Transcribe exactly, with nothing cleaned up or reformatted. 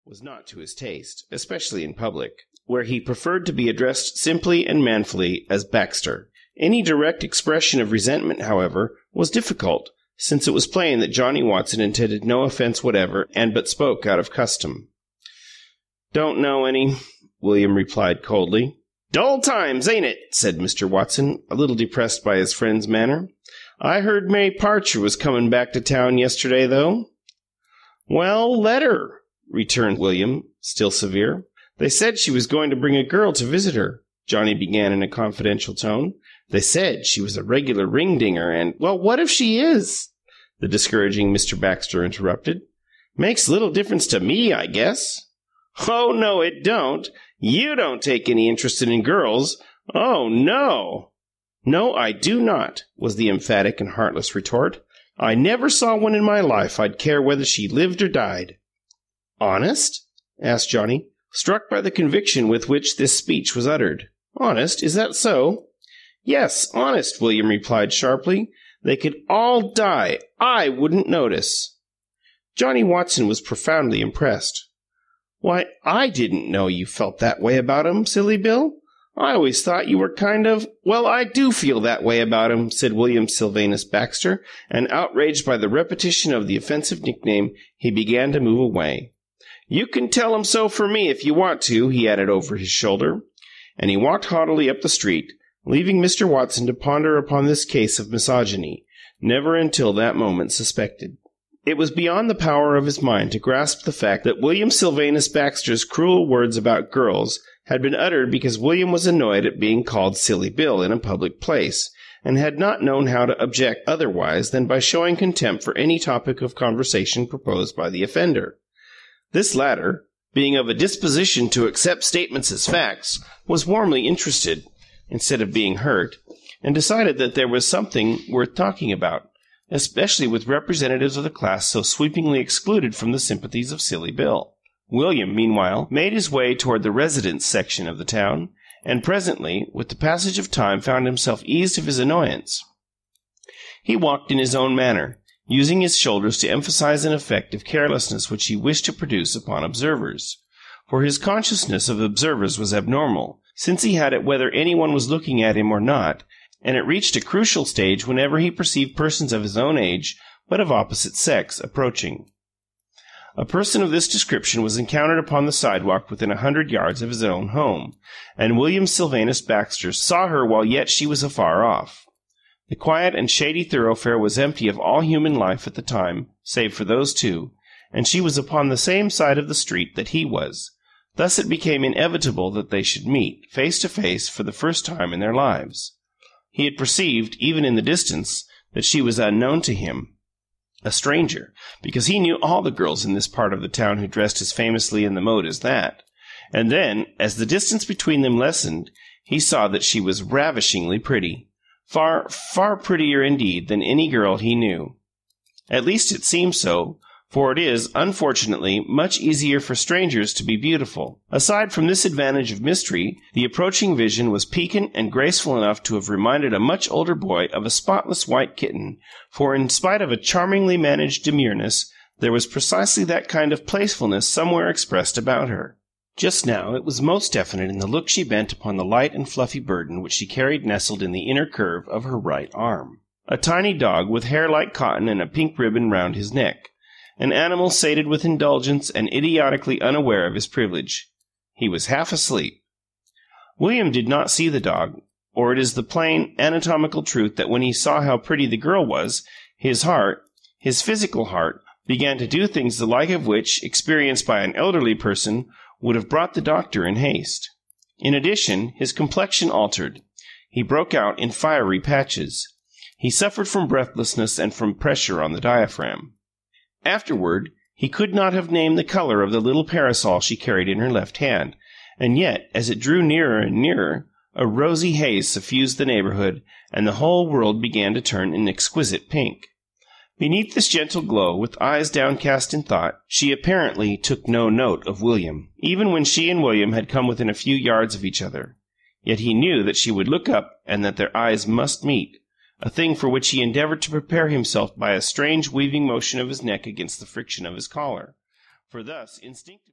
was not to his taste, especially in public, where he preferred to be addressed simply and manfully as Baxter. Any direct expression of resentment, however, was difficult, since it was plain that Johnny Watson intended no offense whatever and but spoke out of custom. "Don't know any," William replied coldly. "Dull times, ain't it?" said Mister Watson, a little depressed by his friend's manner. "I heard May Parcher was comin' back to town yesterday, though." "Well, let her," returned William, still severe. "They said she was going to bring a girl to visit her," Johnny began in a confidential tone. "They said she was a regular ring-dinger, and—" "Well, what if she is?" the discouraging Mister Baxter interrupted. "Makes little difference to me, I guess." "Oh, no, it don't. You don't take any interest in girls. Oh, no." "No, I do not," was the emphatic and heartless retort. "I never saw one in my life I'd care whether she lived or died." "Honest?" asked Johnny, struck by the conviction with which this speech was uttered. "Honest? Is that so?" "Yes, honest," William replied sharply. "They could all die. I wouldn't notice." Johnny Watson was profoundly impressed. "Why, I didn't know you felt that way about 'em, Silly Bill. I always thought you were kind of—" "Well, I do feel that way about 'em," said William Sylvanus Baxter, and, outraged by the repetition of the offensive nickname, he began to move away. "You can tell 'em so for me if you want to," he added over his shoulder, and he walked haughtily up the street, leaving Mister Watson to ponder upon this case of misogyny, never until that moment suspected. It was beyond the power of his mind to grasp the fact that William Sylvanus Baxter's cruel words about girls had been uttered because William was annoyed at being called Silly Bill in a public place, and had not known how to object otherwise than by showing contempt for any topic of conversation proposed by the offender. This latter, being of a disposition to accept statements as facts, was warmly interested, instead of being hurt, and decided that there was something worth talking about, especially with representatives of the class so sweepingly excluded from the sympathies of Silly Bill. William, meanwhile, made his way toward the residence section of the town, and presently, with the passage of time, found himself eased of his annoyance. He walked in his own manner, using his shoulders to emphasize an effect of carelessness which he wished to produce upon observers. For his consciousness of observers was abnormal, since he had it whether anyone was looking at him or not, and it reached a crucial stage whenever he perceived persons of his own age, but of opposite sex, approaching. A person of this description was encountered upon the sidewalk within a hundred yards of his own home, and William Sylvanus Baxter saw her while yet she was afar off. The quiet and shady thoroughfare was empty of all human life at the time, save for those two, and she was upon the same side of the street that he was. Thus it became inevitable that they should meet, face to face, for the first time in their lives. He had perceived, even in the distance, that she was unknown to him, a stranger, because he knew all the girls in this part of the town who dressed as famously in the mode as that. And then, as the distance between them lessened, he saw that she was ravishingly pretty, far, far prettier indeed than any girl he knew. At least it seemed so, for it is, unfortunately, much easier for strangers to be beautiful. Aside from this advantage of mystery, the approaching vision was piquant and graceful enough to have reminded a much older boy of a spotless white kitten, for in spite of a charmingly managed demureness, there was precisely that kind of playfulness somewhere expressed about her. Just now it was most definite in the look she bent upon the light and fluffy burden which she carried nestled in the inner curve of her right arm. A tiny dog with hair like cotton and a pink ribbon round his neck. An animal sated with indulgence and idiotically unaware of his privilege. He was half asleep. William did not see the dog, or it is the plain, anatomical truth that when he saw how pretty the girl was, his heart, his physical heart, began to do things the like of which, experienced by an elderly person, would have brought the doctor in haste. In addition, his complexion altered. He broke out in fiery patches. He suffered from breathlessness and from pressure on the diaphragm. Afterward, he could not have named the color of the little parasol she carried in her left hand, and yet, as it drew nearer and nearer, a rosy haze suffused the neighborhood, and the whole world began to turn an exquisite pink. Beneath this gentle glow, with eyes downcast in thought, she apparently took no note of William, even when she and William had come within a few yards of each other. Yet he knew that she would look up and that their eyes must meet, a thing for which he endeavored to prepare himself by a strange weaving motion of his neck against the friction of his collar. For thus, instinctively...